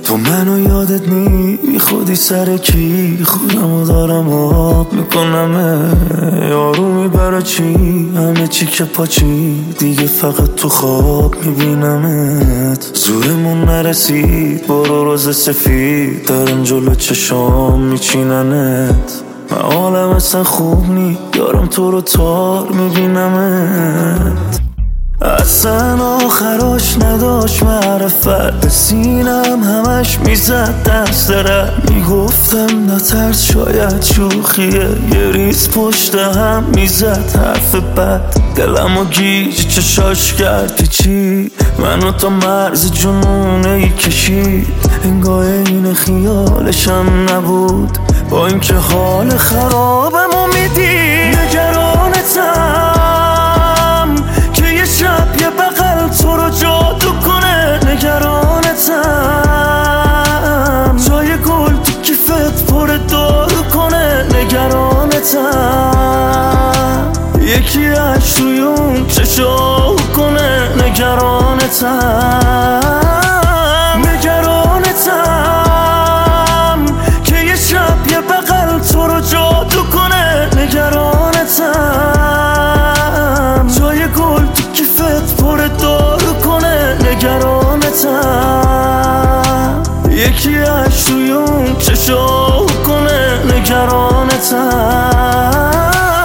تو منو یادت نی خودی سر کی خودمو دارم آب میکنم یارومی برا چی همه چی که پاچی دیگه فقط تو خواب میبینمت زورمون نرسید برو روز سفید دارم جلو چشام میچیننت من حالم اصلا خوب نی دارم تو رو تار میبینمت اصلا آخراش نداشت معرفت سینم همش میزد دست رد میگفتم نترس شاید شوخیه یه ریز پشت هم میزد حرف بد دلمو گیج چشاش کرد چی منو تا مرز جنونه ای کشید انگاه این خیالشم نبود با اینکه حال خرابمو میدی نگرانتم که یه شب یه بغل تو رو جادو کنه نگرانتم جای گل تو کیفت پر دارو کنه نگرانتم یکی اش توی اون چشاو کنه نگرانتم نگرانتم که یه شب یه بغل تو رو جادو کنه نگرانتم جای گل تو کیفت پر دارو کنه نگرانتم یکی اش توی اون چشاو کنه نگرانتم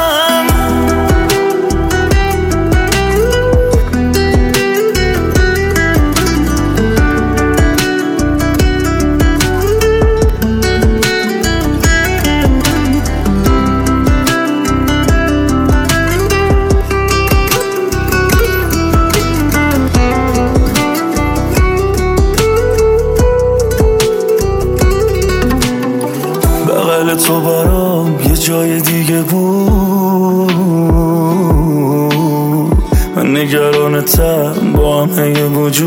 تو برام یه جای دیگه بود من نگرانتم با همه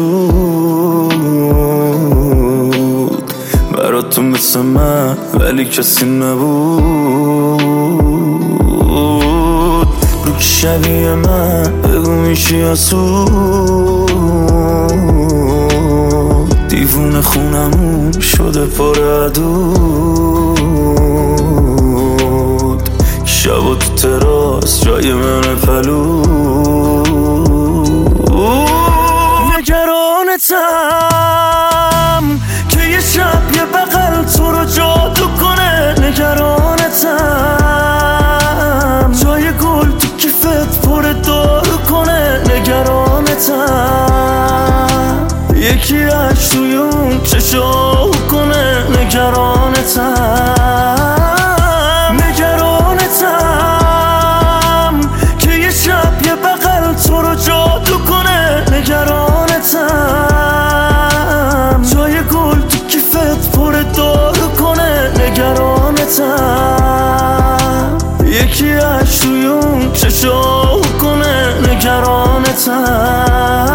وجود برات تو مثل من ولی کسی نبود رو که شبیه من بگو میشی آسود دیوونه خونمون شده پر عدود شب و تو تراس جای من پلود نگرانتم که یه شب یه بغل تو رو جادو کنه نگرانتم جای گل تو کیفت پر دارو کنه نگرانتم یکی اش توی اون چشاو کنه نگرانتم نگرانتم که یه شب یه بغل تو رو جادو کنه نگرانتم جای گل تو کیفت پر دارو کنه نگرانتم یکی اش توی اون چشاو کنه نگرانتم